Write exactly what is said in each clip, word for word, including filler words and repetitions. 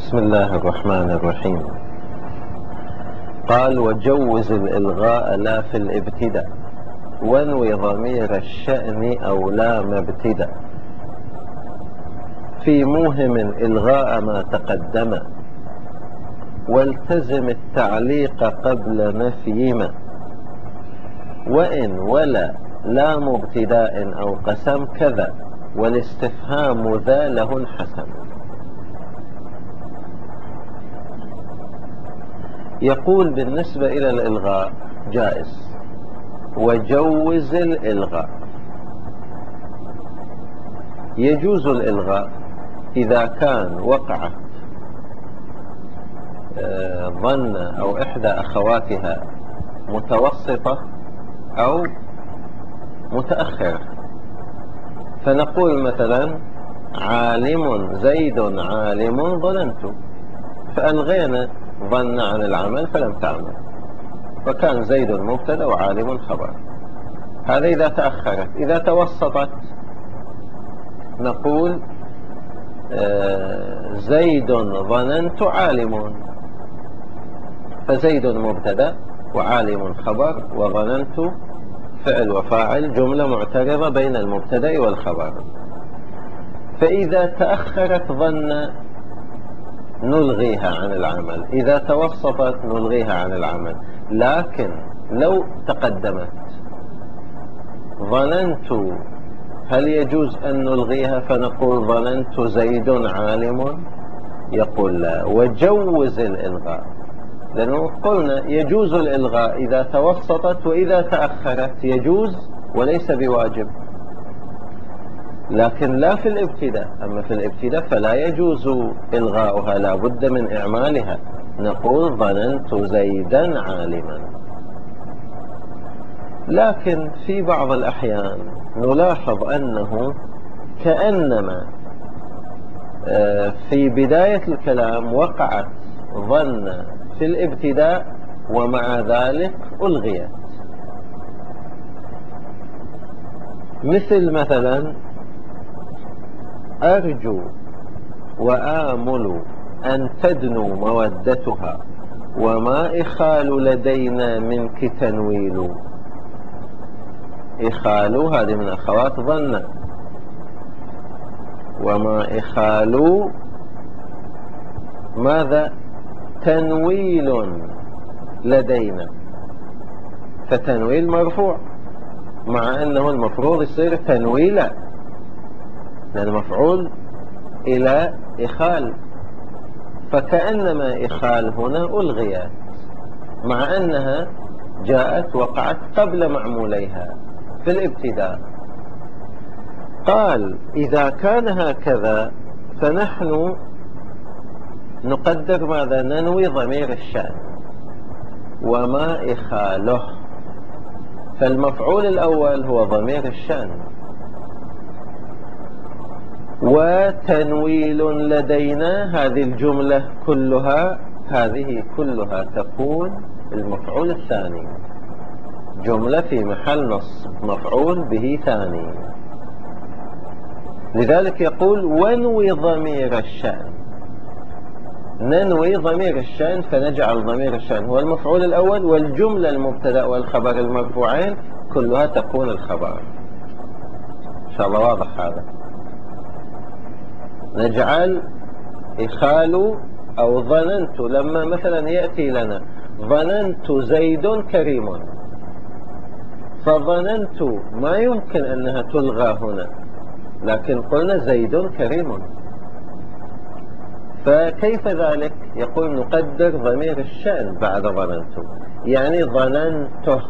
بسم الله الرحمن الرحيم. قال: وجوز الإلغاء لا في الابتداء، وانوي ضمير الشأن أو لام ابتداء، في موهم إلغاء ما تقدم، والتزم التعليق قبل نفي ما، وإن ولا لام ابتداء أو قسم كذا، والاستفهام ذا له انحسم. يقول بالنسبة إلى الإلغاء جائز، وجوز الإلغاء. يجوز الإلغاء إذا كان وقعت ظن أو إحدى أخواتها متوسطة أو متأخرة، فنقول مثلا: عالم زيد عالم ظننت، فألغينا ظن عن العمل فلم تعمل، فكان زيد مبتدأ وعالم خبر. هذا إذا تأخرت. إذا توسطت نقول زيد ظننت عالم، فزيد مبتدأ وعالم خبر، وظننت فعل وفاعل، جملة معترضة بين المبتدأ والخبر. فإذا تأخرت ظن نلغيها عن العمل، إذا توسطت نلغيها عن العمل. لكن لو تقدمت ظننت، هل يجوز أن نلغيها فنقول ظننت زيد عالم؟ يقول لا، وجوز الإلغاء، لأنه قلنا يجوز الإلغاء إذا توسطت، وإذا تأخرت يجوز وليس بواجب، لكن لا في الابتداء. أما في الابتداء فلا يجوز إلغاؤها، لا بد من إعمالها، نقول ظننت زيدا عالما. لكن في بعض الأحيان نلاحظ أنه كأنما في بداية الكلام وقعت ظن في الابتداء ومع ذلك ألغيت، مثل مثلا: أرجو وآمل أن تدنو مودتها، وما إخال لدينا منك تنويل. إخال هذه من أخوات ظن، وما إخال ماذا؟ تنويل لدينا، فتنويل مرفوع، مع أنه المفروض يصير تنويلا، لأن مفعول إلى إخال، فكأنما إخال هنا ألغيت، مع أنها جاءت وقعت قبل معموليها في الابتداء. قال: إذا كان هكذا فنحن نقدر ماذا؟ ننوي ضمير الشأن وما إخاله، فالمفعول الأول هو ضمير الشأن، وتنويل لدينا هذه الجملة كلها، هذه كلها تكون المفعول الثاني، جملة في محل نصب مفعول به ثاني. لذلك يقول: وانوي ضمير الشأن، ننوي ضمير الشأن، فنجعل ضمير الشأن هو المفعول الأول، والجملة المبتدأ والخبر المرفوعين كلها تكون الخبر. إن شاء الله واضح هذا. نجعل إخال أو ظننت، لما مثلا يأتي لنا ظننت زيد كريم، فظننت ما يمكن أنها تلغى هنا، لكن قلنا زيد كريم، فكيف ذلك؟ يقول: نقدر ضمير الشأن بعد ظننت، يعني ظننته،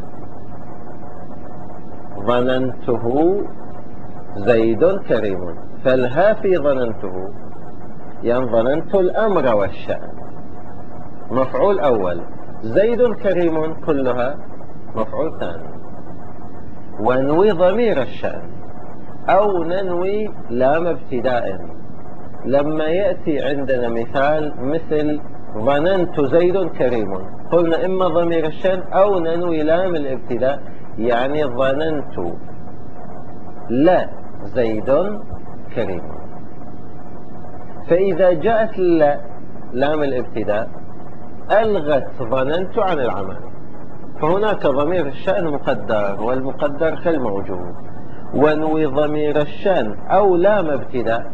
ظننته زيد كريم، فالها في ظننته، يعني ظننت الأمر والشأن مفعول أول، زيد كريم كلها مفعول ثاني. ونوي ضمير الشأن أو ننوي لام ابتداء، لما يأتي عندنا مثال مثل ظننت زيد كريم، قلنا إما ضمير الشأن أو ننوي لام الابتداء، يعني ظننت لا زيد كريم. فإذا جاءت لا لام الابتداء ألغت ظننت عن العمل، فهناك ضمير الشأن مقدر، والمقدر كالموجود، ونوي ضمير الشأن أو لام ابتداء.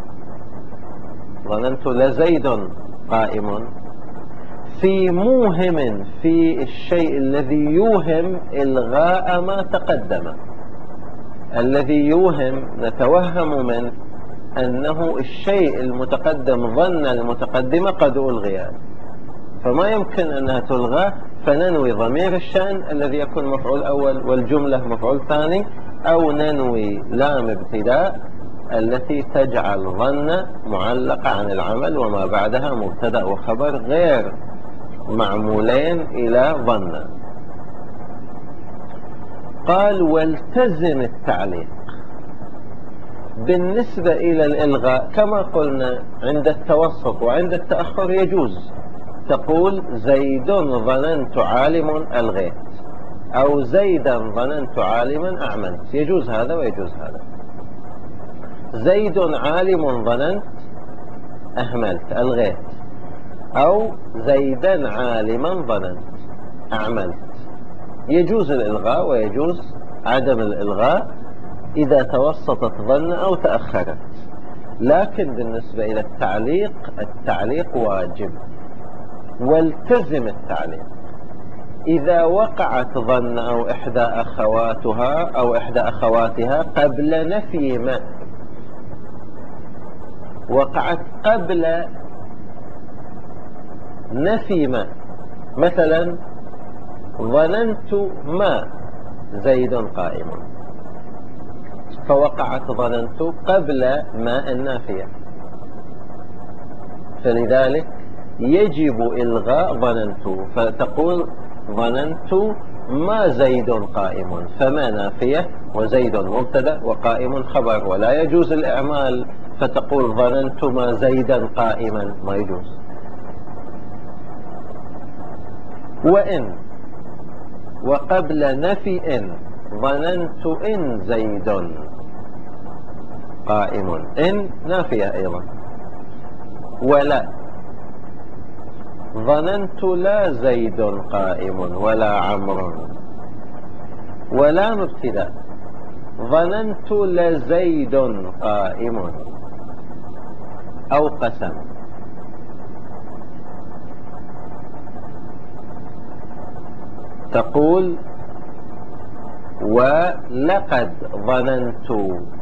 ظننت لزيد قائم في موهم في الشيء الذي يوهم إلغاء ما تقدم. الذي يوهم نتوهم منه أنه الشيء المتقدم ظن المتقدم قد ألغي، فما يمكن أنها تلغى، فننوي ضمير الشأن الذي يكون مفعول أول والجملة مفعول ثاني، أو ننوي لام ابتداء التي تجعل ظن معلقة عن العمل وما بعدها مبتدأ وخبر غير معمولين إلى ظن. قال والتزم التعليق. بالنسبة إلى الإلغاء كما قلنا عند التوسط وعند التأخر يجوز تقول زيد ظننت عالم ألغيت، أو زيدا ظننت عالما أعملت، يجوز هذا ويجوز هذا. زيد عالم ظننت أهملت ألغيت، أو زيدا عالما ظننت أعملت. يجوز الإلغاء ويجوز عدم الإلغاء إذا توسطت ظن أو تأخرت. لكن بالنسبة إلى التعليق، التعليق واجب. والتزم التعليق إذا وقعت ظن أو إحدى أخواتها أو إحدى أخواتها قبل نفي ما. وقعت قبل نفي ما، مثلا ظننت ما زيد قائم، فوقعت ظننت قبل ما النافية، فلذلك يجب إلغاء ظننت، فتقول ظننت ما زيد قائم، فما نافية وزيد مبتدأ وقائم خبر، ولا يجوز الإعمال فتقول ظننت ما زيدا قائما، ما يجوز. وإن وقبل نفي إن ظننت إن زيد قائم، إن نافية أيضا. ولا ظننت لا زيد قائم ولا عمرو. ولا مبتدأ ظننت لزيد قائم، أو قسم. تقول ولقد ظننت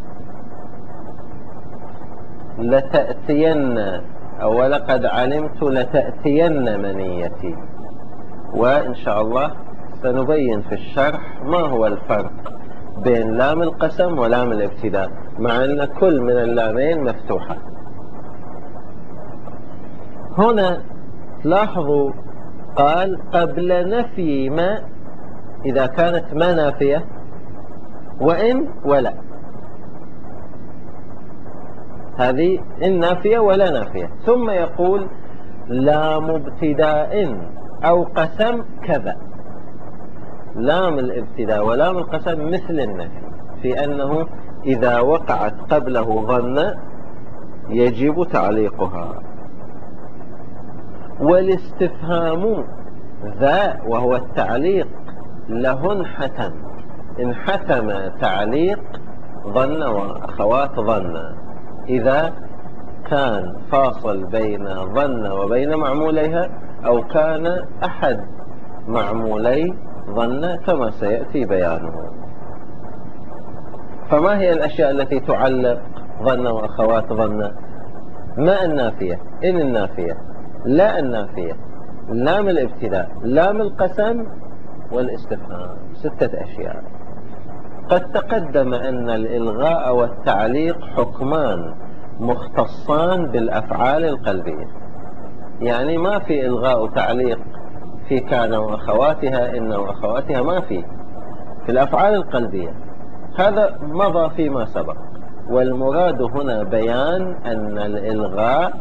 لتأتين، أو ولقد علمت لتأتين منيتي. وإن شاء الله سنبين في الشرح ما هو الفرق بين لام القسم ولام الابتداء، مع أن كل من اللامين مفتوحة. هنا لاحظوا قال قبل نفي ما إذا كانت ما نافية، وإن ولا، هذه إن نافية ولا نافية. ثم يقول لام ابتداء أو قسم كذا. لام الابتداء ولام القسم مثل النفي في أنه إذا وقعت قبله ظن يجب تعليقها. والاستفهام ذا وهو التعليق له انحتم، انحتم تعليق ظن وأخوات ظن إذا كان فاصل بين ظن وبين معموليها، أو كان أحد معمولي ظن كما سيأتي بيانه. فما هي الأشياء التي تعلق ظن وأخوات ظن؟ ما النافية، إن النافية، لا النافية، لام الابتداء، لام القسم، والاستفهام. ستة أشياء. قد تقدم أن الإلغاء والتعليق حكمان مختصان بالأفعال القلبية، يعني ما في إلغاء وتعليق في كان وأخواتها إن وأخواتها، ما في في الأفعال القلبية. هذا مضى فيما سبق، والمراد هنا بيان أن الإلغاء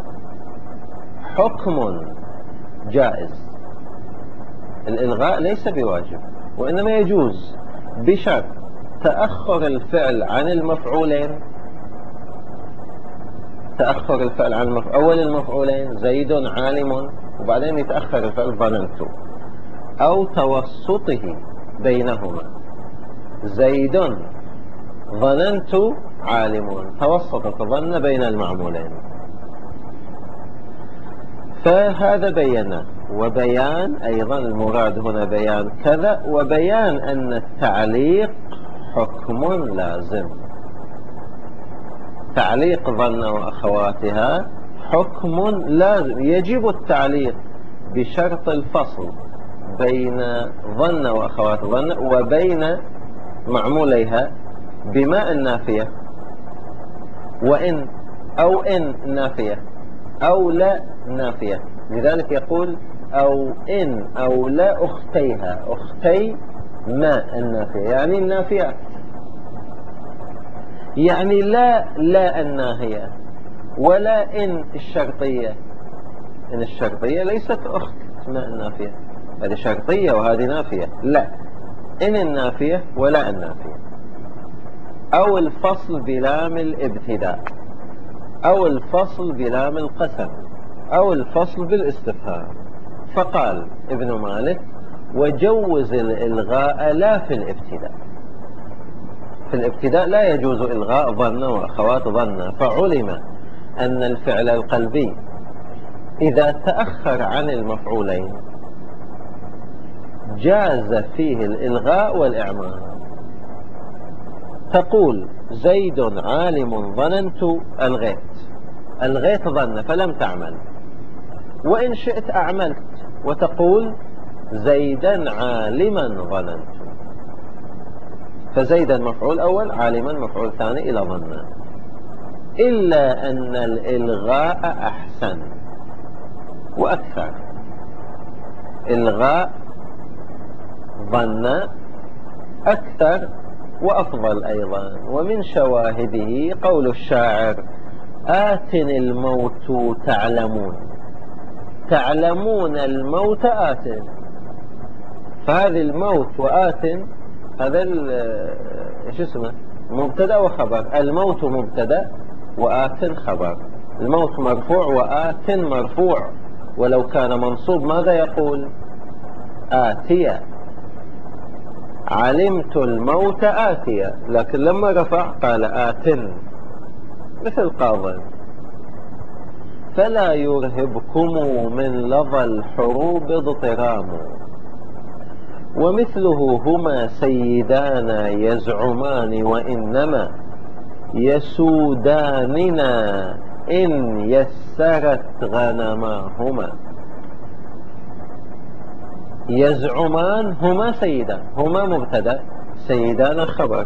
حكم جائز. الإلغاء ليس بواجب، وإنما يجوز بشرط تأخر الفعل عن المفعولين تأخر الفعل عن المف... أول المفعولين زيد عالم، وبعدين يتأخر الفعل ظننت، أو توسطه بينهما زيد ظننت عالم، توسطت ظن بين المعمولين. فهذا بينا. وبيان أيضا المراد هنا بيان كذا، وبيان أن التعليق حكم لازم. تعليق ظن وأخواتها حكم لازم، يجب التعليق بشرط الفصل بين ظن وأخوات ظن وبين معموليها بما النافية، وإن أو إن نافية أو لا نافية. لذلك يقول أو إن أو لا أختيها، أختي ما النافية يعني النافية، يعني لا لا الناهية، ولا إن الشرطية. إن الشرطية ليست أخت ما النافية، هذه شرطية وهذه نافية. لا، إن النافية ولا النافية. أو الفصل بلام الابتداء، أو الفصل بلام القسم، أو الفصل بالاستفهام. فقال ابن مالك وجوز الإلغاء لا في الابتداء. في الابتداء لا يجوز إلغاء ظن وأخوات ظن، فعلم أن الفعل القلبي إذا تأخر عن المفعولين جاز فيه الإلغاء والإعمال. تقول زيد عالم ظننت ألغيت، ألغيت ظن فلم تعمل، وإن شئت أعملت وتقول زيدا عالما ظننت، فزيدا مفعول أول، عالما مفعول ثاني إلى ظن. إلا أن الإلغاء أحسن وأكثر. إلغاء ظن أكثر وأفضل أيضا. ومن شواهده قول الشاعر آتن الموت تعلمون، تعلمون الموت آتن. فهذه الموت وآتن هذا ايش اسمه مبتدا وخبر. الموت مبتدا وآتن خبر. الموت مرفوع وآتن مرفوع، ولو كان منصوب ماذا يقول؟ آتية. علمت الموت آتية، لكن لما رفع قال آتن مثل قاضٍ. فلا يرهبكم من لظى الحروب اضطرام، ومثله هما سيدانا يزعمان وإنما يسوداننا إن يسرت غنماهما. يزعمان هما سيدان، هما مبتدا، سيدان خبر.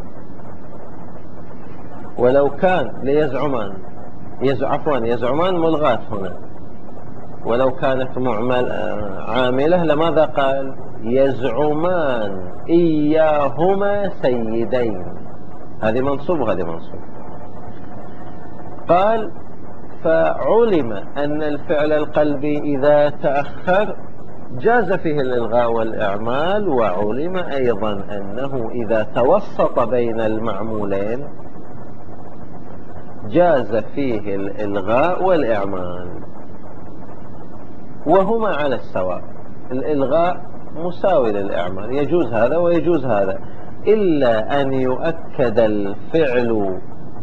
ولو كان ليزعمان يز... عفوا يزعمان ملغاة هنا، ولو كانت معمل عاملة لماذا قال يزعمان إياهما سيدين؟ هذه منصوب وهذه منصوب. قال فعلم أن الفعل القلبي إذا تأخر جاز فيه الإلغاء والإعمال، وعلم أيضا أنه إذا توسط بين المعمولين جاز فيه الإلغاء والإعمال، وهما على السواء. الإلغاء مساوي للإعمال، يجوز هذا ويجوز هذا، إلا أن يؤكد الفعل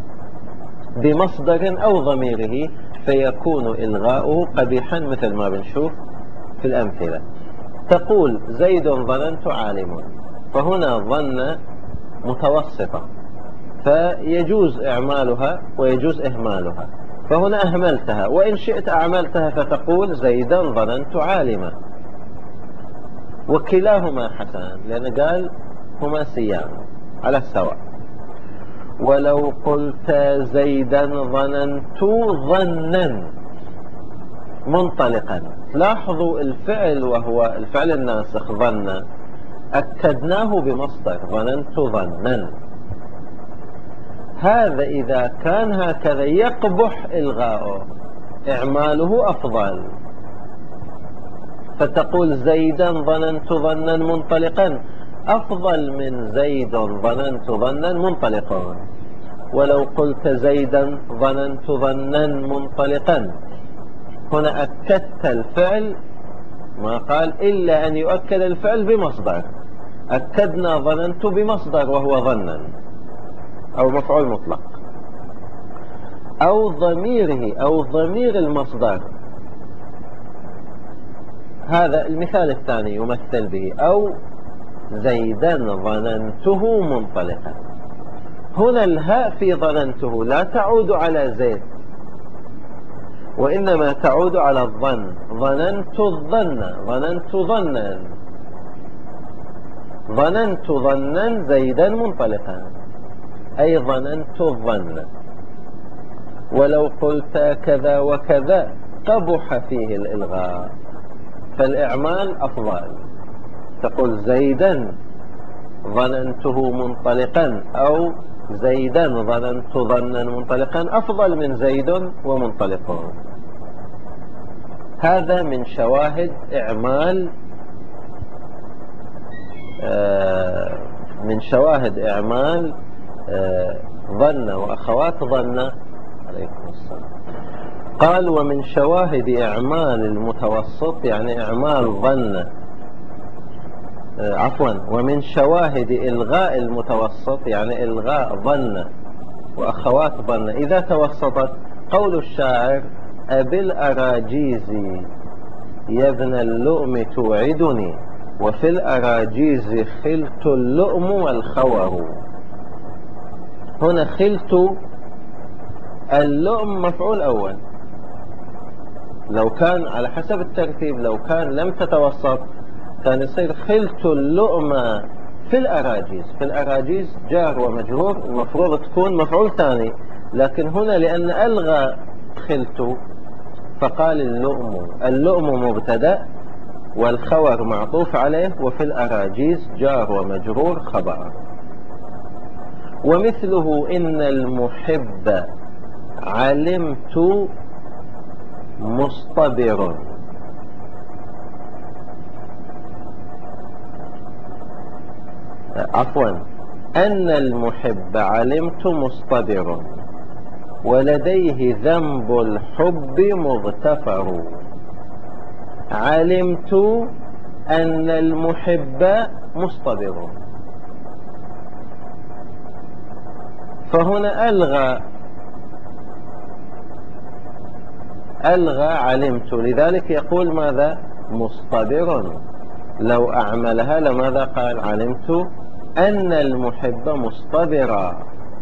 بمصدر أو ضميره فيكون إلغاؤه قبيحا، مثل ما بنشوف في الأمثلة. تقول زيد ظننت عالم، فهنا ظن متوسطة فيجوز إعمالها ويجوز إهمالها، فهنا أهملتها، وإن شئت أعملتها فتقول زيدا ظننت عالما، وكلاهما حسن لأن قال هما سيان على السواء. ولو قلت زيدا ظننت ظنا منطلقا، لاحظوا الفعل وهو الفعل الناسخ ظن أكدناه بمصدر ظننت ظنا. هذا إذا كان هكذا يقبح إلغاؤه، إعماله أفضل، فتقول زيدا ظننت ظنا منطلقا أفضل من زيد ظننت ظنا منطلقا. ولو قلت زيدا ظننت ظنا منطلقا. هنا أكدت الفعل، ما قال إلا أن يؤكد الفعل بمصدر. أكدنا ظننت بمصدر وهو ظنا أو مفعول مطلق، أو ضميره أو ضمير المصدر. هذا المثال الثاني يمثل به أو زيدا ظننته منطلقا. هنا الهاء في ظننته لا تعود على زيد، وإنما تعود على الظن. ظننت الظن، ظننت ظنا، ظننت ظنا زيدا منطلقا، أي ظننت الظن. ولو قلت كذا وكذا قبح فيه الإلغاء، فالإعمال أفضل. تقول زيدا ظننته منطلقا أو زيدا ظننت ظنا منطلقا أفضل من زيد ومنطلق. هذا من شواهد إعمال آه من شواهد إعمال آه ظن وأخوات ظن. عليكم السلام. قال ومن شواهد إعمال المتوسط يعني إعمال ظن آه عفوا ومن شواهد إلغاء المتوسط يعني إلغاء ظن وأخوات ظن إذا توسطت قول الشاعر أبالأراجيز يا ابن اللؤم توعدني وفي الأراجيز خلت اللؤم والخور. هنا خلت اللؤم مفعول أول، لو كان على حسب الترتيب لو كان لم تتوسط كان يصير خلت اللؤم في الأراجيز. في الأراجيز جار ومجرور المفروض تكون مفعول ثاني، لكن هنا لأن ألغى خلت فقال اللؤم. اللؤم مبتدأ والخور معطوف عليه، وفي الأراجيز جار ومجرور خبر. ومثله إن المحب علمت مصطبر. عفوا أن المحب علمت مصطبر ولديه ذنب الحب مغتفر. علمت أن المحب مصطبر، فهنا ألغى ألغى علمت، لذلك يقول ماذا مصطبر. لو أعملها لماذا قال علمت أن المحب مصطبرا.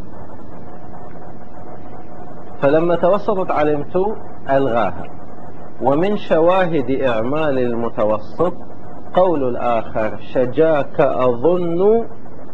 فلما توسطت علمت ألغاها. ومن شواهد إعمال المتوسط قول الآخر شجاك أظن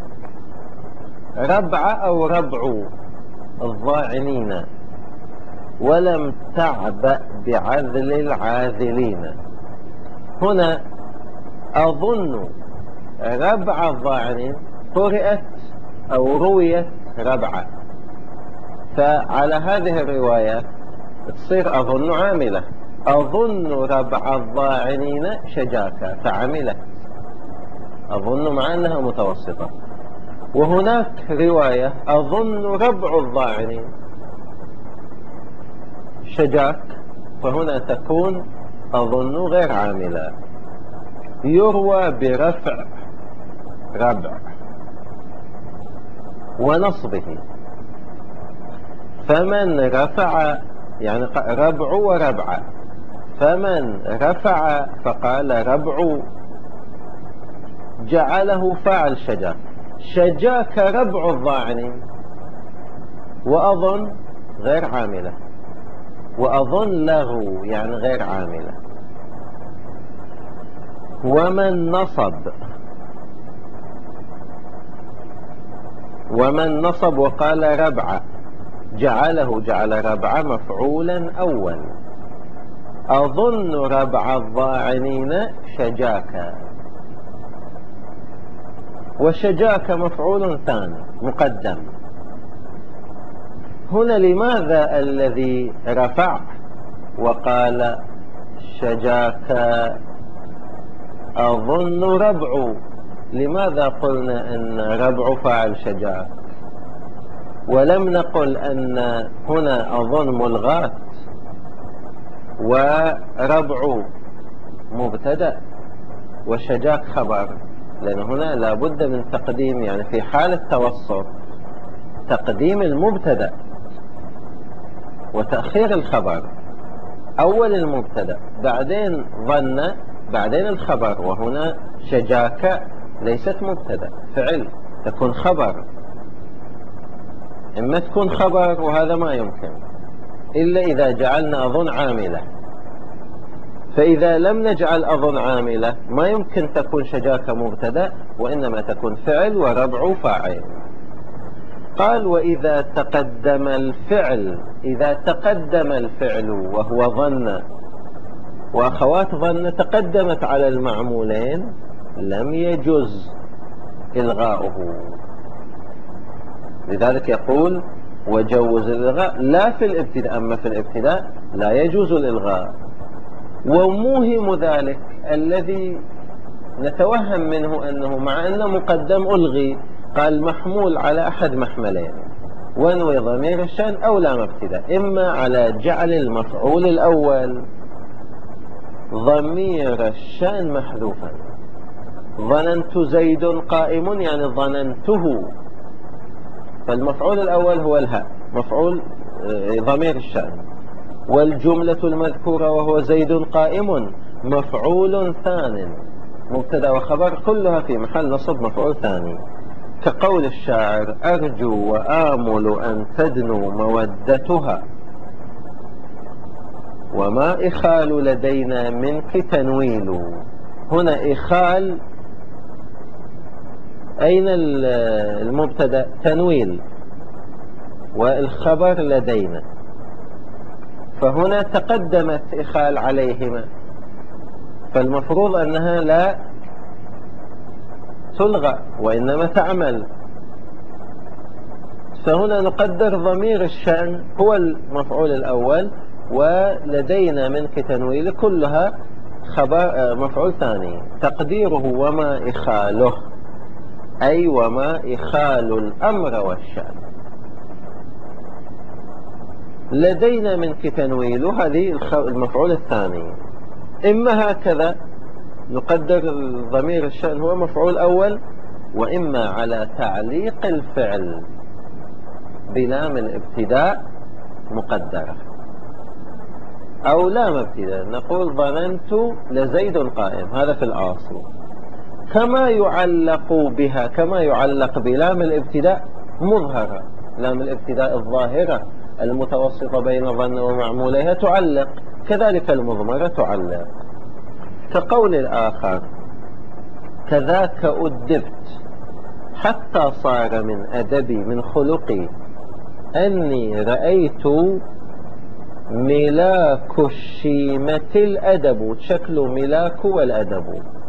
ربع أو ربع الظاعنين ولم تعبأ بعذل العاذلين. هنا أظن ربع الظاعنين قرأت أو رويت ربع، فعلى هذه الرواية تصير أظن عاملة. أظن ربع الظاعنين شجاك فعملت أظن مع أنها متوسطة. وهناك رواية أظن ربع الظاعنين شجاك، فهنا تكون أظن غير عاملة. يروى برفع ربع ونصبه، فمن رفع يعني ربع وربع، فمن رفع فقال ربع جعله فاعل شجاك. شجاك ربع الظاعنين، وأظن غير عاملة، وأظن له يعني غير عاملة. ومن نصب ومن نصب وقال ربع جعله جعل ربع مفعولا أول. أظن ربع الظاعنين شجاك، وشجاك مفعول ثاني مقدم. هنا لماذا الذي رفع وقال شجاك أظن ربع، لماذا قلنا أن ربع فاعل شجاك؟ ولم نقل أن هنا أظن ملغاة وربع مبتدأ وشجاك خبر، لأن هنا لابد من تقديم، يعني في حال التوسط تقديم المبتدأ وتأخير الخبر، أول المبتدأ بعدين ظن بعدين الخبر. وهنا شجاك ليست مبتدأ فعل، تكون خبر. إما تكون خبر وهذا ما يمكن إلا إذا جعلنا أظن عاملة، فإذا لم نجعل أظن عاملة ما يمكن تكون شجاك مبتدأ، وإنما تكون فعل وربع فاعل. قال وإذا تقدم الفعل، إذا تقدم الفعل وهو ظن وأخوات ظن تقدمت على المعمولين لم يجز إلغاؤه. لذلك يقول وجوز الإلغاء لا في الابتداء، أما في الابتداء لا يجوز الإلغاء. وموهم ذلك الذي نتوهم منه أنه مع أنه مقدم ألغي، قال محمول على أحد محملين، ونوي ضمير الشأن أو لام ابتداء، إما على جعل المفعول الأول ضمير الشأن محذوفا، ظننت زيد قائم يعني ظننته، فالمفعول الأول هو الهاء مفعول ضمير الشأن، والجملة المذكورة وهو زيد قائم مفعول ثان، مبتدأ وخبر كلها في محل نصب مفعول ثاني. كقول الشاعر أرجو وآمل أن تدنو مودتها وما إخال لدينا منك تنويل. هنا إخال أين المبتدأ؟ تنويل، والخبر لدينا، فهنا تقدمت إخال عليهما، فالمفروض أنها لا تلغى وإنما تعمل، فهنا نقدر ضمير الشأن هو المفعول الأول، ولدينا منك تنويل كلها خبر مفعول ثاني، تقديره وما إخاله، أي وما إخال الأمر والشأن. لدينا منك تنويل هذه المفعول الثاني، إما هكذا نقدر ضمير الشأن هو مفعول أول، وإما على تعليق الفعل بلام الابتداء مقدرة أو لام ابتداء، نقول ظننت لزيد قائم، هذا في الأصل. كما يعلق بها، كما يعلق بلام الابتداء مظهرة، لام الابتداء الظاهرة المتوسطة بين ظن ومعموليها تعلق، كذلك المضمرة تعلق. كقول الآخر كذاك أدبت حتى صار من أدبي من خلقي أني رأيت ملاك الشيمة الأدب، شكل ملاك والأدب،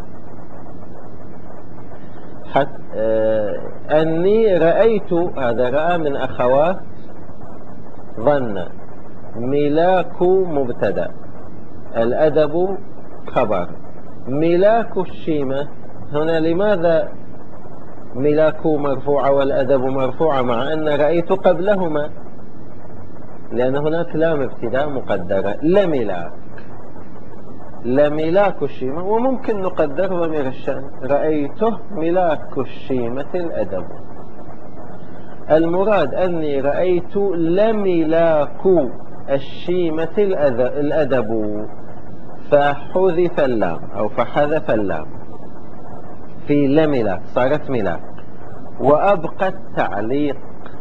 حتى آه أني رأيت، هذا رأى من أخوات ظن، ملاك مبتدأ الأدب خبر. ملاك الشيمة هنا لماذا ملاك مرفوعة والأدب مرفوعة مع أن رأيت قبلهما؟ لأن هناك لام ابتداء مقدرة، لملاك لملاك الشيمة، وممكن نقدر ضمير الشأن رأيته ملاك الشيمة الأدب. المراد أني رأيت لملاك الشيمة الأدب، فحذف اللام أو فحذف اللام في لملاك صارت ملاك، وأبقى التعليق،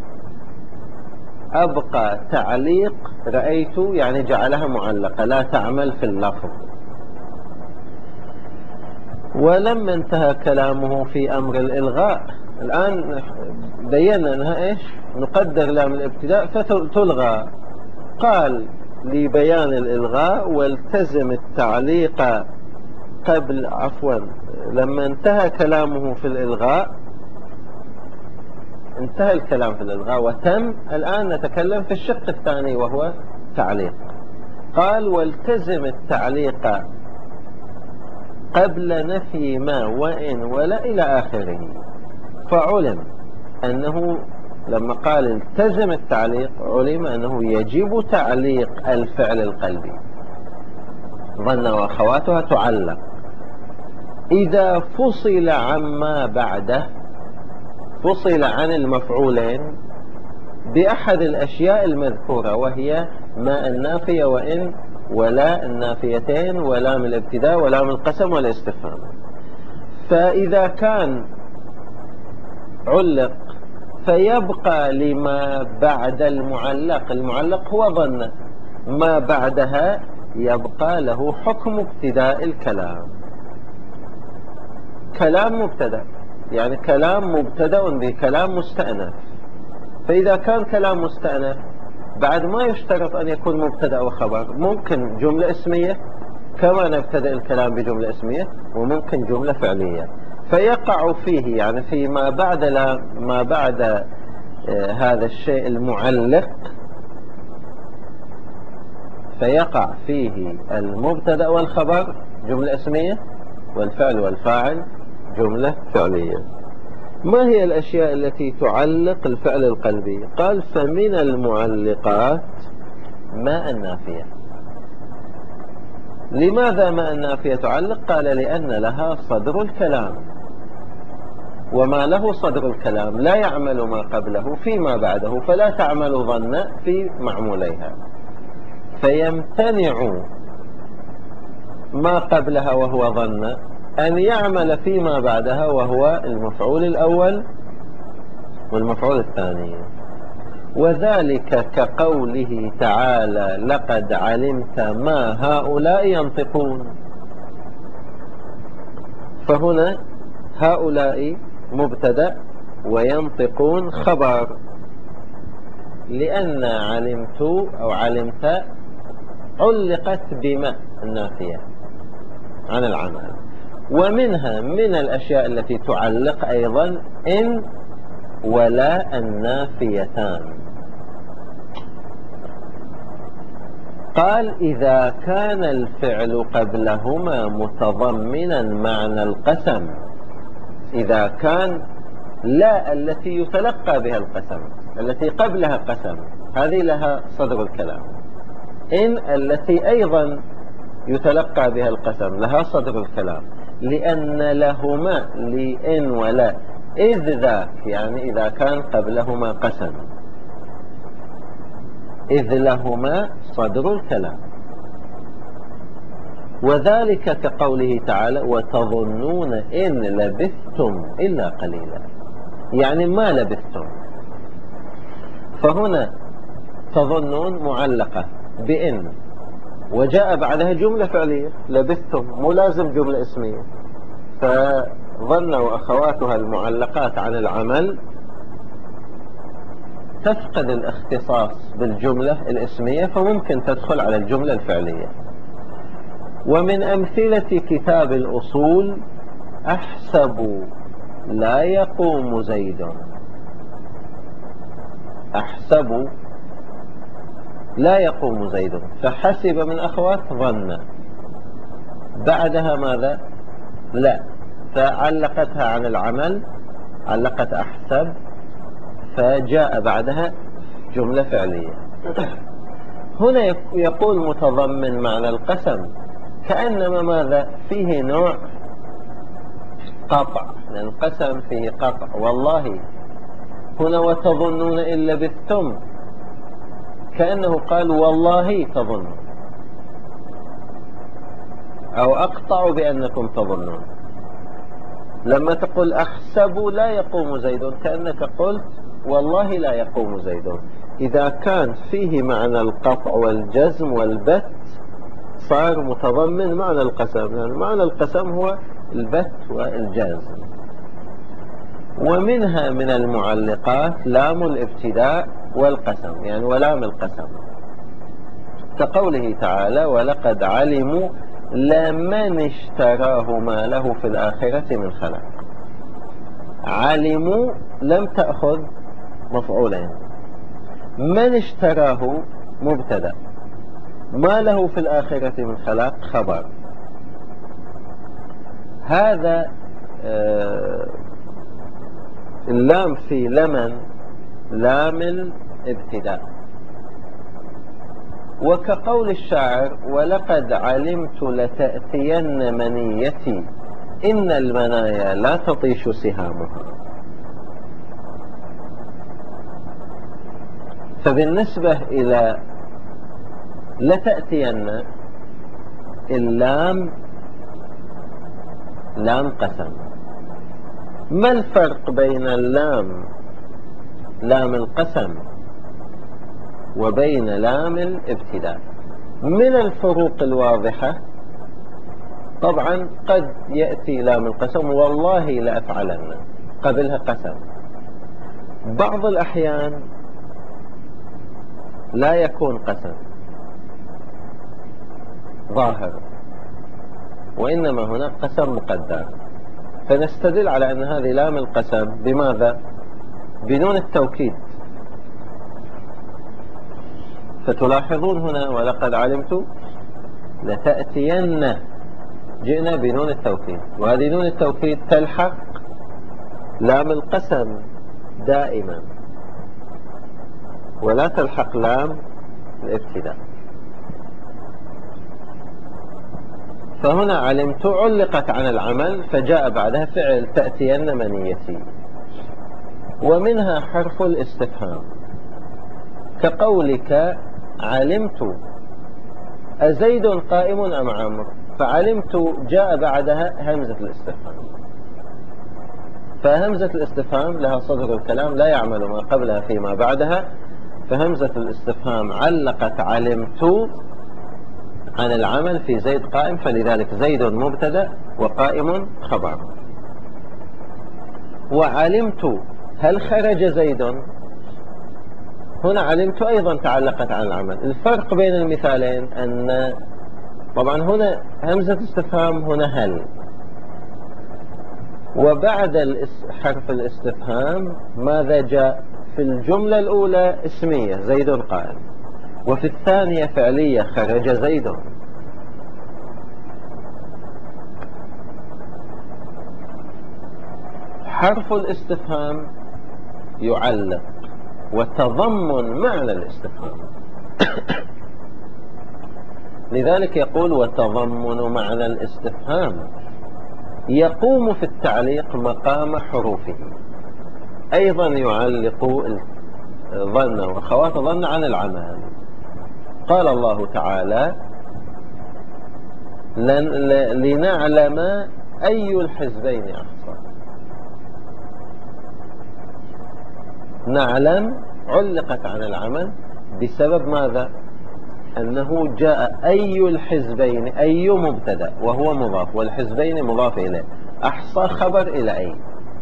أبقى تعليق رأيت يعني جعلها معلقة لا تعمل في اللفظ. ولما انتهى كلامه في أمر الإلغاء، الآن بينا أنها إيش؟ نقدر لام الابتداء فتلغى. قال لبيان الإلغاء والتزم التعليق قبل، عفوا لما انتهى كلامه في الإلغاء، انتهى الكلام في الإلغاء وتم، الآن نتكلم في الشق الثاني وهو تعليق. قال والتزم التعليق قبل نفي ما وإن ولا إلى آخره، فعلم أنه لما قال التزم التعليق علم أنه يجب تعليق الفعل القلبي. ظن وأخواتها تعلق إذا فصل عما بعده، فصل عن المفعولين بأحد الأشياء المذكورة، وهي ما النافية وإن ولا النافيتين ولام الابتداء ولام القسم والاستفهام. فإذا كان علق فيبقى لما بعد المعلق، المعلق هو ظن، ما بعدها يبقى له حكم ابتداء الكلام. كلام مبتدأ، يعني كلام مبتدأ بكلام مستأنف. فإذا كان كلام مستأنف بعد ما يشترط أن يكون مبتدأ وخبر، ممكن جملة اسمية كما نبتدأ الكلام بجملة اسمية، وممكن جملة فعلية. فيقع فيه يعني فيما بعد لا ما بعد آه هذا الشيء المعلق، فيقع فيه المبتدأ والخبر جملة اسمية، والفعل والفاعل جملة فعلية. ما هي الأشياء التي تعلق الفعل القلبي؟ قال فمن المعلقات ما النافية. لماذا ما النافية تعلق؟ قال لأن لها صدر الكلام، وما له صدر الكلام لا يعمل ما قبله فيما بعده، فلا تعمل ظن في معموليها، فيمتنع ما قبلها وهو ظن أن يعمل فيما بعدها وهو المفعول الأول والمفعول الثاني. وذلك كقوله تعالى لقد علمت ما هؤلاء ينطقون. فهنا هؤلاء مبتدأ وينطقون خبر، لأن علمت أو علمت علقت بما النافية عن العمل. ومنها من الأشياء التي تعلق أيضا إن ولا النافيتان. قال إذا كان الفعل قبلهما متضمنا معنى القسم، إذا كان لا التي يتلقى بها القسم التي قبلها قسم هذه لها صدر الكلام، إن التي أيضا يتلقى بها القسم لها صدر الكلام، لأن لهما لإن ولا إذ ذاك، يعني إذا كان قبلهما قسم إذ لهما صدر الكلام. وذلك كقوله تعالى وتظنون إن لبثتم إلا قليلا، يعني ما لبثتم. فهنا تظنون معلقة بإن وجاء بعدها جملة فعلية لبثتم، ملازم جملة اسمية، فظن وأخواتها المعلقات عن العمل تفقد الاختصاص بالجملة الاسمية، فممكن تدخل على الجملة الفعلية. ومن أمثلة كتاب الأصول أحسب لا يقوم زيد. أحسب لا يقوم زيد، فحسب من أخوات ظن، بعدها ماذا؟ لا، فعلقتها عن العمل، علقت أحسب، فجاء بعدها جملة فعلية. هنا يقول متضمن معنى القسم، كأنما ماذا؟ فيه نوع قطع، لأن القسم فيه قطع. والله هنا وتظنون إن لبثتم، كأنه قال والله تظنون، أو أقطع بأنكم تظنون. لما تقول أحسب لا يقوم زيد، كأنك قلت والله لا يقوم زيد. إذا كان فيه معنى القطع والجزم والبت صار متضمن معنى القسم، لأن يعني معنى القسم هو البت والجزم. ومنها من المعلقات لام الابتداء والقسم، يعني ولام القسم، كقوله تعالى ولقد علموا لمن اشتراه ما له في الآخرة من خلاق. علموا لم تأخذ مفعولين، من اشتراه مبتدأ، ما له في الآخرة من خلاق خبر. هذا آه اللام في لمن لام الابتداء. وكقول الشاعر: ولقد علمت لتأتين منيتي إن المنايا لا تطيش سهامها. فبالنسبة إلى لتأتين، اللام لام قسم. ما الفرق بين اللام لام القسم وبين لام الابتداء؟ من الفروق الواضحة، طبعا قد يأتي لام القسم والله لأفعلن قبلها قسم. بعض الأحيان لا يكون قسم ظاهر، وإنما هناك قسم مقدر، فنستدل على أن هذه لام القسم بماذا؟ بنون التوكيد. فتلاحظون هنا: ولقد علمت لتأتين، جئنا بنون التوكيد، وهذه نون التوكيد تلحق لام القسم دائما ولا تلحق لام الابتداء. فهنا علمت علقت عن العمل فجاء بعدها فعل تأتين منيتي. ومنها حرف الاستفهام، كقولك: علمت أزيد قائم أم عمرو؟ فعلمت جاء بعدها همزة الاستفهام، فهمزة الاستفهام لها صدر الكلام لا يعمل ما قبلها فيما بعدها، فهمزة الاستفهام علقت علمت عن العمل في زيد قائم، فلذلك زيد مبتدأ وقائم خبر. وعلمت هل خرج زيد؟ هنا علمت أيضا تعلقت عن العمل. الفرق بين المثالين أن طبعا هنا همزة استفهام، هنا هل، وبعد حرف الاستفهام ماذا جاء؟ في الجملة الأولى اسمية زيد قائم، وفي الثانية فعلية خرج زيد. حرف الاستفهام يعلق وتضمن معنى الاستفهام، لذلك يقول: وتضمن معنى الاستفهام يقوم في التعليق مقام حروفه. أيضا يعلق ظن وخوات ظن عن العمل. قال الله تعالى: لنعلم أي الحزبين أحصى. نعلم علقت عن العمل بسبب ماذا؟ أنه جاء أي الحزبين، أي مبتدأ وهو مضاف، والحزبين مضاف إليه، أحصى خبر إلى أي.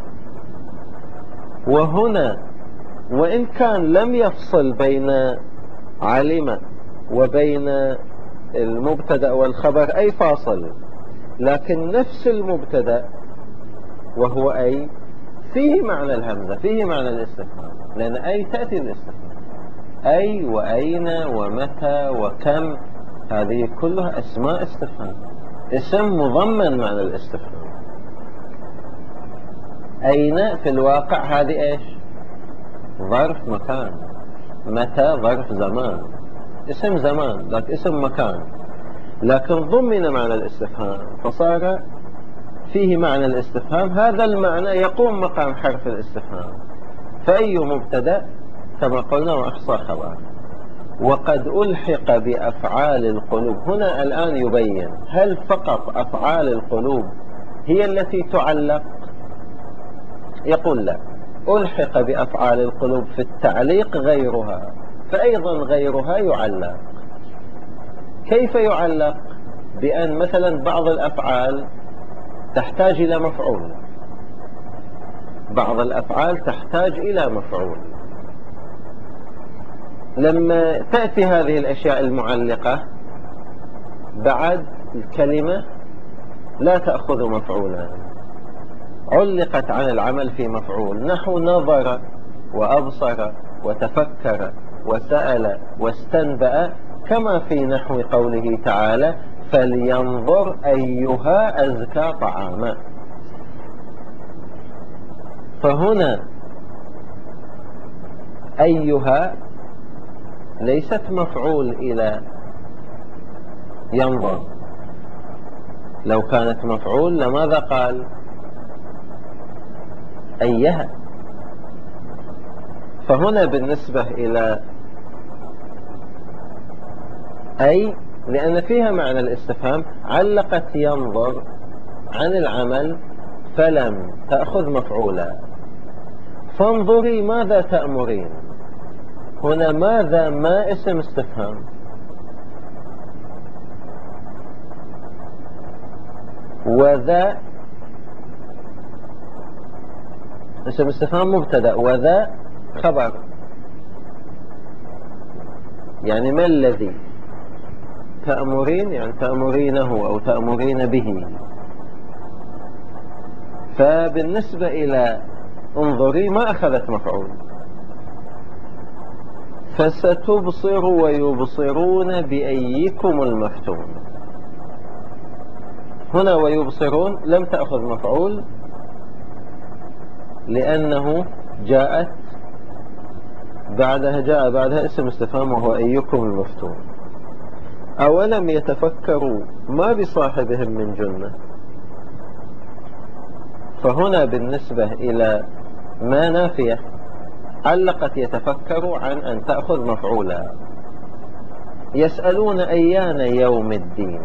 وهنا وإن كان لم يفصل بين علم وبين المبتدأ والخبر أي فاصل، لكن نفس المبتدأ وهو أي فيه معنى الهمزة، فيه معنى الاستفهام، لأن أي تأتي الاستفهام. أي وأين ومتى وكم، هذه كلها أسماء استفهام، اسم مضمن معنى الاستفهام. أين في الواقع هذه إيش؟ ظرف مكان. متى ظرف زمان، اسم زمان لكن اسم مكان، لكن ضمن معنى الاستفهام فصار فيه معنى الاستفهام. هذا المعنى يقوم مقام حرف الاستفهام، فأي مبتدأ كما قلنا وأحصى خبر. وقد ألحق بأفعال القلوب. هنا الآن يبين هل فقط أفعال القلوب هي التي تعلق؟ يقول لا، ألحق بأفعال القلوب في التعليق غيرها، فأيضا غيرها يعلق. كيف يعلق؟ بأن مثلا بعض الأفعال تحتاج إلى مفعول، بعض الأفعال تحتاج إلى مفعول. لما تأتي هذه الأشياء المعلقة بعد الكلمة لا تأخذ مفعولا، علقت عن العمل في مفعول، نحو نظر وأبصر وتفكر وسأل واستنبأ، كما في نحو قوله تعالى: فلينظر أيها أزكى طعاما. فهنا أيها ليست مفعول إلى ينظر. لو كانت مفعول لماذا قال أيها؟ فهنا بالنسبة إلى أي، لأن فيها معنى الاستفهام، علقت ينظر عن العمل فلم تأخذ مفعولا. فانظري ماذا تأمرين. هنا ماذا ما اسم استفهام، وذا اسم استفهام مبتدأ، وذا خبر. يعني ما الذي تأمرين، يعني تأمرينه أو تأمرين به. فبالنسبة إلى انظري ما أخذت مفعول. فستبصر ويبصرون بأيكم المفتون. هنا ويبصرون لم تأخذ مفعول لأنه جاءت بعدها جاء بعدها اسم استفهام وهو أيكم المفتون. أولم يتفكروا ما بصاحبهم من جنة. فهنا بالنسبة إلى ما نافية علقت يتفكروا عن أن تأخذ مفعولا. يسألون أيان يوم الدين.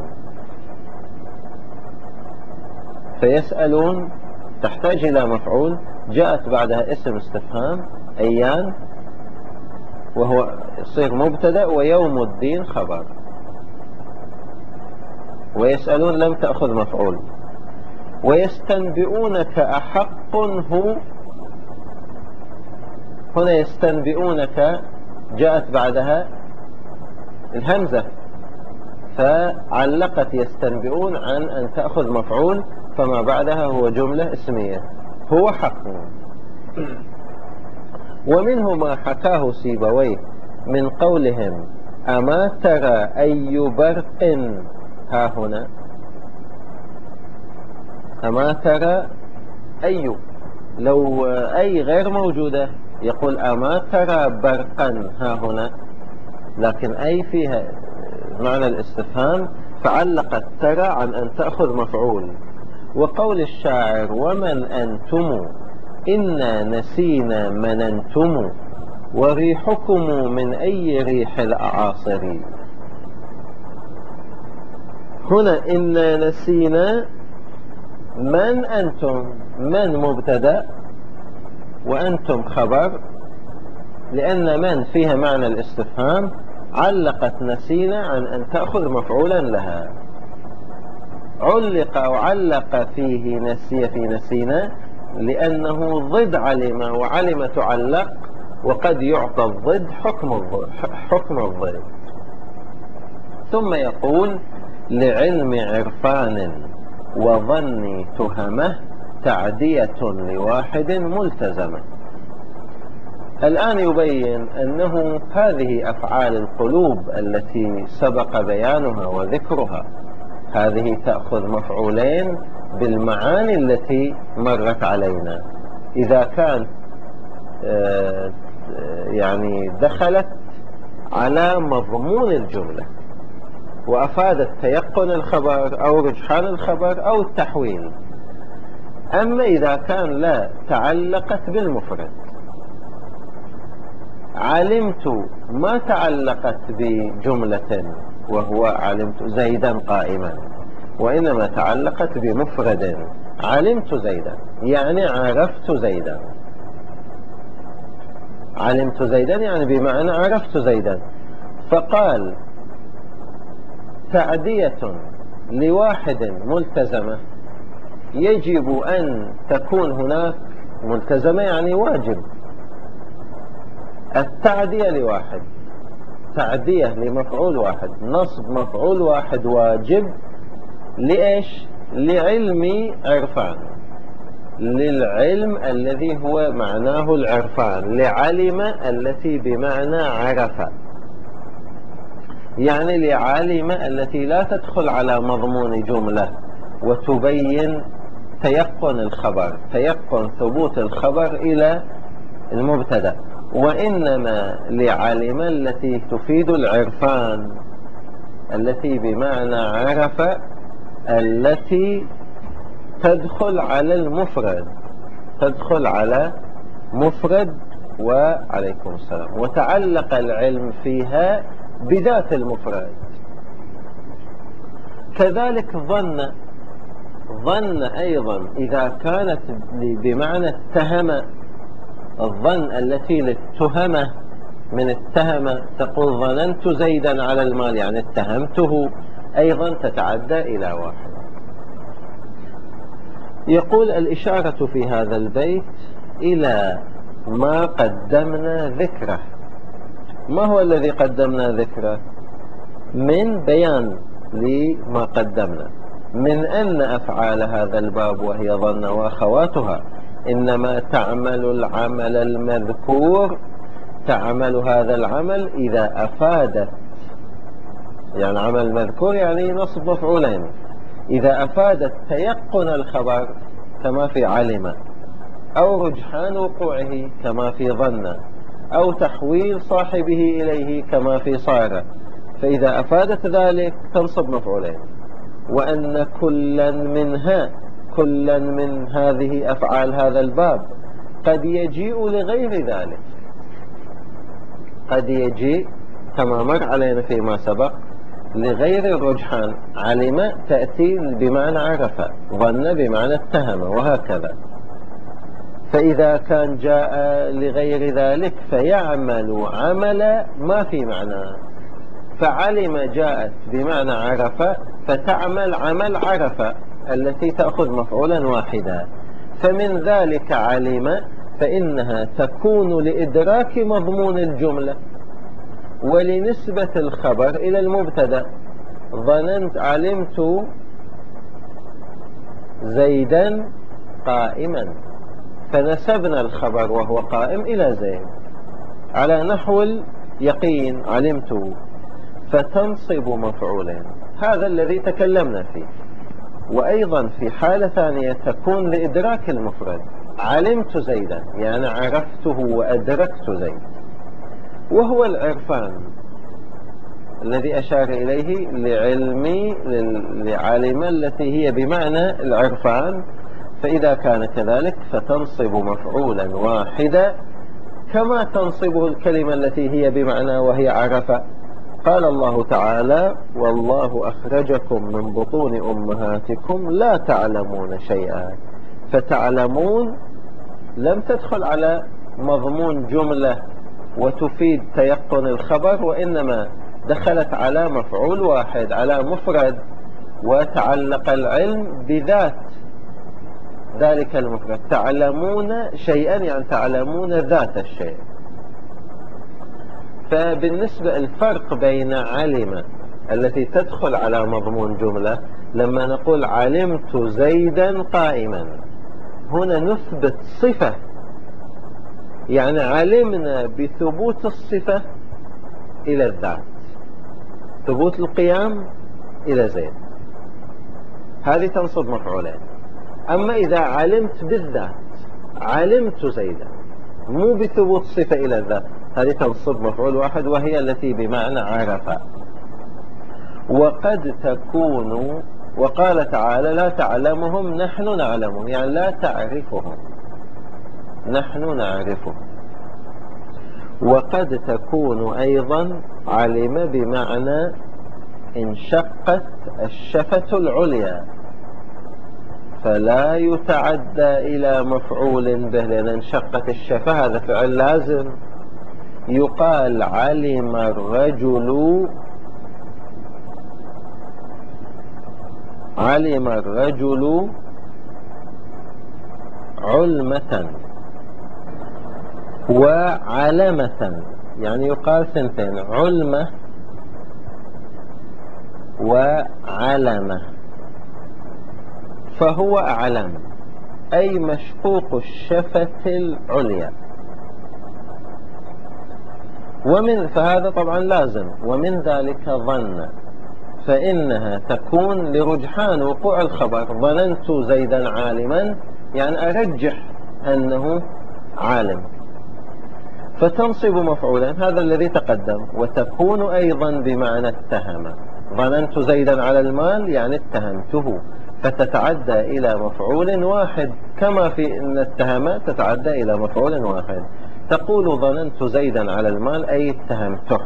فيسألون تحتاج إلى مفعول، جاءت بعدها اسم استفهام أيان وهو يصير مبتدأ، ويوم الدين خبر. ويسألون لم تأخذ مفعول. ويستنبئونك أحق هو. هنا يستنبئونك جاءت بعدها الهمزة، فعلقت يستنبئون عن أن تأخذ مفعول، فما بعدها هو جملة اسمية هو حق. ومنه ما حكاه سيبويه من قولهم أما ترى أي برق ها هنا. أما ترى أي، لو أي غير موجودة يقول أما ترى برقا ها هنا، لكن أي فيها معنى الاستفهام فعلقت ترى عن أن تأخذ مفعول. وقول الشاعر ومن أنتم إنا نسينا من أنتم وريحكم من أي ريح الأعاصر. هنا إنا نسينا من أنتم، من مبتدأ وأنتم خبر، لأن من فيها معنى الاستفهام علقت نسينا عن أن تأخذ مفعولا لها. علق أو علق فيه نسي في نسينا لأنه ضد علم، وعلم تعلق، وقد يعطى الضد حكم الضد, حكم الضد. ثم يقول لعلم عرفان وظني تهمه تعدية لواحد ملتزمة. الآن يبين أنه هذه أفعال القلوب التي سبق بيانها وذكرها، هذه تأخذ مفعولين بالمعاني التي مرت علينا. إذا كانت يعني دخلت على مضمون الجملة وأفادت تيقن الخبر أو رجحان الخبر أو التحويل. أما إذا كان لا تعلقت بالمفرد، علمت ما تعلقت بجملة وهو علمت زيدا قائما، وإنما تعلقت بمفرد علمت زيدا، يعني عرفت زيدا. علمت زيدا يعني بمعنى عرفت زيدا. فقال تعدية لواحد ملتزمة، يجب أن تكون هناك ملتزمة يعني واجب. التعدية لواحد، تعدية لمفعول واحد، نصب مفعول واحد واجب. لإيش؟ لعلم عرفان، للعلم الذي هو معناه العرفان، لعلم التي بمعنى عرف، يعني لعالم التي لا تدخل على مضمون جملة وتبين تيقن الخبر، تيقن ثبوت الخبر إلى المبتدأ، وإنما لعلم التي تفيد العرفان، التي بمعنى عرف، التي تدخل على المفرد، تدخل على مفرد وعليكم السلام، وتعلق العلم فيها بذات المفرد. كذلك ظن، ظن أيضا إذا كانت بمعنى اتهم، الظن التي للتهمة من اتهم، تقول ظننت زيدا على المال يعني اتهمته، أيضا تتعدى إلى واحد. يقول الإشارة في هذا البيت إلى ما قدمنا ذكره. ما هو الذي قدمنا ذكره؟ من بيان لما قدمنا من أن أفعال هذا الباب وهي ظن وأخواتها إنما تعمل العمل المذكور، تعمل هذا العمل إذا أفادت، يعني عمل مذكور يعني نصب مفعولين، إذا أفادت تيقن الخبر كما في علم، أو رجحان وقوعه كما في ظن، أو تحويل صاحبه إليه كما في صار، فإذا أفادت ذلك تنصب مفعولين. وأن كلا منها، كلا من هذه أفعال هذا الباب قد يجيء لغير ذلك، قد يجيء كما مر علينا فيما سبق لغير الرجحان. علم تأتي بمعنى عرف، ظن بمعنى اتهم، وهكذا. فإذا كان جاء لغير ذلك فيعمل عمل ما في معنى. فعلم جاءت بمعنى عرف، فتعمل عمل عرف التي تأخذ مفعولا واحدا. فمن ذلك علم فإنها تكون لإدراك مضمون الجملة ولنسبة الخبر إلى المبتدأ. ظننت علمت زيدا قائما، فنسبنا الخبر وهو قائم إلى زيد على نحو اليقين، علمت، فتنصب مفعولين. هذا الذي تكلمنا فيه. وأيضا في حالة ثانية تكون لإدراك المفرد، علمت زيدا يعني عرفته وأدركت زيد، وهو العرفان الذي أشار إليه لعلمي لعلم التي هي بمعنى العرفان. فإذا كان كذلك فتنصب مفعولا واحدا كما تنصبه الكلمة التي هي بمعنى وهي عرف. قال الله تعالى: والله أخرجكم من بطون أمهاتكم لا تعلمون شيئا. فتعلمون لم تدخل على مضمون جملة وتفيد تيقن الخبر، وإنما دخلت على مفعول واحد، على مفرد، وتعلق العلم بذات ذلك المفرد. تعلمون شيئا يعني تعلمون ذات الشيء. فبالنسبة الفرق بين علم التي تدخل على مضمون جملة، لما نقول علمت زيدا قائما، هنا نثبت صفة، يعني علمنا بثبوت الصفة إلى الذات، ثبوت القيام إلى زيد، هذه تنصب مفعولين. أما إذا علمت بالذات، علمت زيدا، مو بثبوت صفة إلى الذات، هذه تنصب مفعول واحد وهي التي بمعنى عرف. وقد تكون، وقال تعالى: لا تعلمهم نحن نعلمهم، يعني لا تعرفهم، نحن نعرفهم. وقد تكون أيضا علم بمعنى انشقت الشفة العليا، فلا يتعدى إلى مفعول به، لأن انشقت الشفة هذا فعل لازم. يقال علم الرجل، علم الرجل علمة وعلمة، يعني يقال ثنتين، علمة وعلمة. فهو أعلم أي مشقوق الشفة العليا. ومن فهذا طبعا لازم. ومن ذلك ظن، فإنها تكون لرجحان وقوع الخبر. ظننت زيدا عالما يعني أرجح أنه عالم. فتنصب مفعولين، هذا الذي تقدم. وتكون أيضا بمعنى اتهم. ظننت زيدا على المال يعني اتهمته، فتتعدى إلى مفعول واحد، كما في أن اتهم تتعدى إلى مفعول واحد. تقول ظننت زيدا على المال أي اتهمته،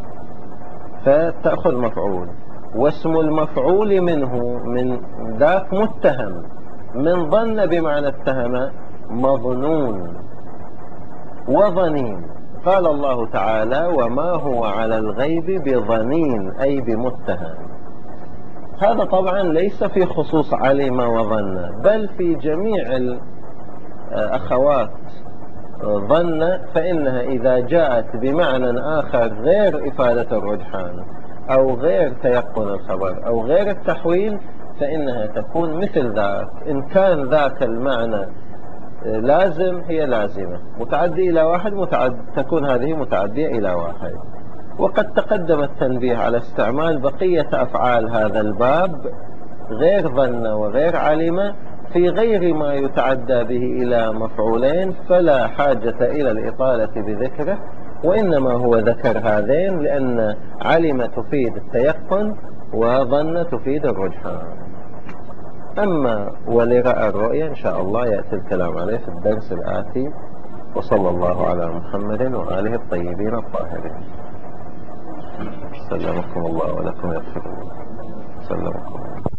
فتأخذ مفعول. واسم المفعول منه من ذاك متهم، من ظن بمعنى اتهم مظنون وظنين. قال الله تعالى وما هو على الغيب بظنين أي بمتهم. هذا طبعا ليس في خصوص علم وظن، بل في جميع الأخوات ظن، فإنها إذا جاءت بمعنى آخر غير إفادة الرجحان أو غير تيقن الخبر أو غير التحويل فإنها تكون مثل ذاك. إن كان ذاك المعنى لازم هي لازمة، متعدي إلى واحد متعد تكون هذه متعدية إلى واحد. وقد تقدم التنبيه على استعمال بقية أفعال هذا الباب غير ظن وغير علم في غير ما يتعدى به إلى مفعولين، فلا حاجة إلى الإطالة بذكره، وإنما هو ذكر هذين لأن علم تفيد التيقن وظن تفيد الرجحان. أما ولرأى الرؤيا إن شاء الله يأتي الكلام عليه في الدرس الآتي. وصلى الله على محمد وآله الطيبين الطاهرين. سلمكم الله ولكم يغفر الله. سلمكم الله.